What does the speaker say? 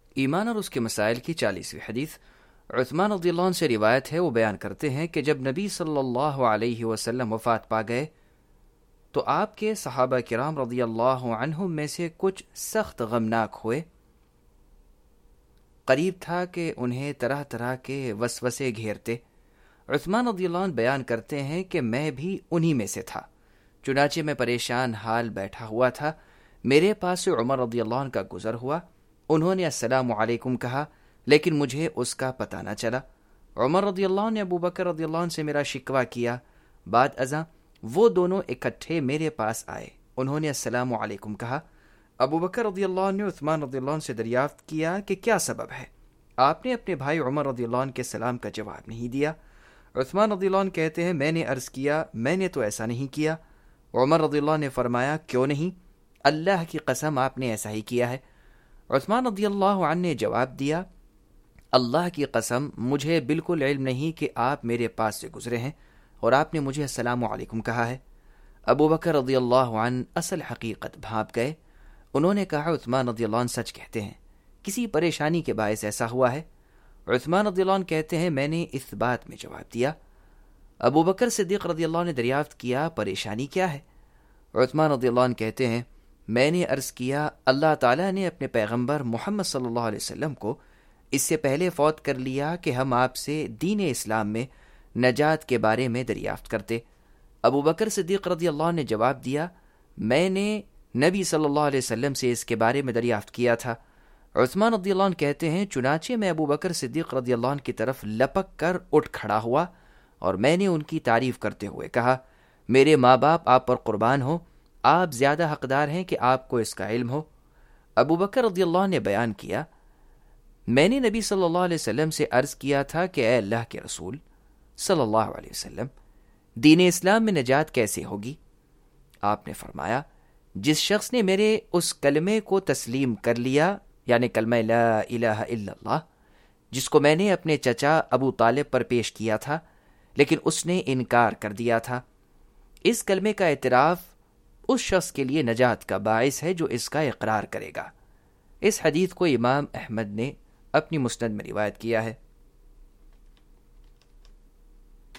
ایمان اور اس کے مسائل کی 40ویں حدیث عثمان رضی اللہ عنہ سے روایت ہے، وہ بیان کرتے ہیں کہ جب نبی صلی اللہ علیہ وسلم وفات پا گئے تو آپ کے صحابہ کرام رضی اللہ عنہم میں سے کچھ سخت غمناک ہوئے۔ قریب تھا کہ انہیں طرح طرح کے وسوسے گھیرتے۔ عثمان رضی اللہ عنہ بیان کرتے ہیں کہ میں بھی انہی میں سے تھا، چنانچہ میں پریشان حال بیٹھا ہوا تھا، میرے پاس سے عمر رضی اللہ عنہ کا گزر ہوا، انہوں نے السلام علیکم کہا لیکن مجھے اس کا پتہ نہ چلا۔ عمر رضی اللہ عنہ نے ابو بکر رضی اللہ عنہ سے میرا شکوہ کیا، بعد ازاں وہ دونوں اکٹھے میرے پاس آئے، انہوں نے السلام علیکم کہا۔ ابو بکر رضی اللہ عنہ نے عثمان رضی اللہ عنہ سے دریافت کیا کہ کیا سبب ہے، آپ نے اپنے بھائی عمر رضی اللہ عنہ کے سلام کا جواب نہیں دیا۔ عثمان رضی اللہ عنہ کہتے ہیں میں نے عرض کیا میں نے تو ایسا نہیں کیا۔ عمر رضی اللہ عنہ نے فرمایا کیوں نہیں، اللہ کی قسم آپ نے ایسا ہی کیا ہے۔ عثمان رضی اللہ عنہ نے جواب دیا اللہ کی قسم مجھے بالکل علم نہیں کہ آپ میرے پاس سے گزرے ہیں اور آپ نے مجھے السلام علیکم کہا ہے۔ ابو بکر رضی اللہ عنہ اصل حقیقت بھانپ گئے، انہوں نے کہا عثمان رضی اللہ عنہ سچ کہتے ہیں، کسی پریشانی کے باعث ایسا ہوا ہے۔ عثمان رضی اللہ عنہ کہتے ہیں میں نے اس بات میں جواب دیا۔ ابو بکر صدیق رضی اللہ عنہ نے دریافت کیا پریشانی کیا ہے؟ عثمان رضی اللہ عنہ کہتے ہیں میں نے عرض کیا اللہ تعالیٰ نے اپنے پیغمبر محمد صلی اللہ علیہ وسلم کو اس سے پہلے فوت کر لیا کہ ہم آپ سے دین اسلام میں نجات کے بارے میں دریافت کرتے۔ ابو بکر صدیق رضی اللہ عنہ نے جواب دیا میں نے نبی صلی اللہ علیہ وسلم سے اس کے بارے میں دریافت کیا تھا۔ عثمان رضی اللہ عنہ کہتے ہیں چنانچہ میں ابو بکر صدیق رضی اللہ عنہ کی طرف لپک کر اٹھ کھڑا ہوا اور میں نے ان کی تعریف کرتے ہوئے کہا میرے ماں باپ آپ پر قربان ہو، آپ زیادہ حقدار ہیں کہ آپ کو اس کا علم ہو۔ ابو بکر رضی اللہ عنہ نے بیان کیا میں نے نبی صلی اللہ علیہ وسلم سے عرض کیا تھا کہ اے اللہ کے رسول صلی اللہ علیہ وسلم دین اسلام میں نجات کیسے ہوگی؟ آپ نے فرمایا جس شخص نے میرے اس کلمے کو تسلیم کر لیا، یعنی کلمہ لا الہ الا اللہ، جس کو میں نے اپنے چچا ابو طالب پر پیش کیا تھا لیکن اس نے انکار کر دیا تھا، اس کلمے کا اعتراف اس شخص کے لیے نجات کا باعث ہے جو اس کا اقرار کرے گا۔ اس حدیث کو امام احمد نے اپنی مسند میں روایت کیا ہے۔